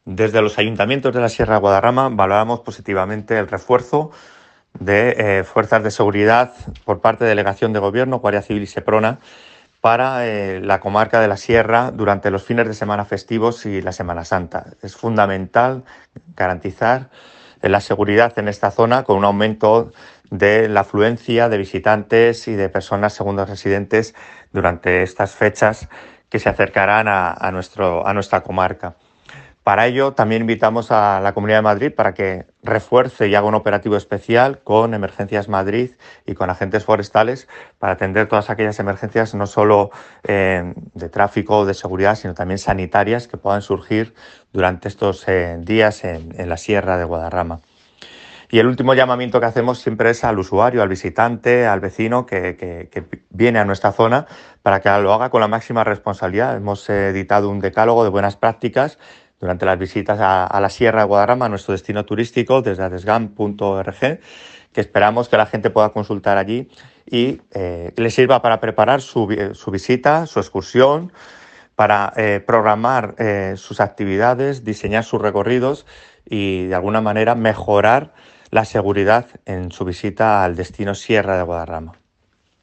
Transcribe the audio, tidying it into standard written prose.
Desde los ayuntamientos de la Sierra de Guadarrama valoramos positivamente el refuerzo de fuerzas de seguridad por parte de Delegación de Gobierno, Guardia Civil y Seprona para la comarca de la Sierra durante los fines de semana festivos y la Semana Santa. Es fundamental garantizar la seguridad en esta zona con un aumento de la afluencia de visitantes y de personas segundos residentes durante estas fechas que se acercarán a nuestra comarca. Para ello, también invitamos a la Comunidad de Madrid para que refuerce y haga un operativo especial con Emergencias Madrid y con agentes forestales para atender todas aquellas emergencias, no solo de tráfico o de seguridad, sino también sanitarias que puedan surgir durante estos días en la Sierra de Guadarrama. Y el último llamamiento que hacemos siempre es al usuario, al visitante, al vecino que viene a nuestra zona para que lo haga con la máxima responsabilidad. Hemos editado un decálogo de buenas prácticas durante las visitas a la Sierra de Guadarrama, a nuestro destino turístico, desde adesgam.org, que esperamos que la gente pueda consultar allí y le sirva para preparar su visita, su excursión, para programar sus actividades, diseñar sus recorridos y de alguna manera mejorar la seguridad en su visita al destino Sierra de Guadarrama.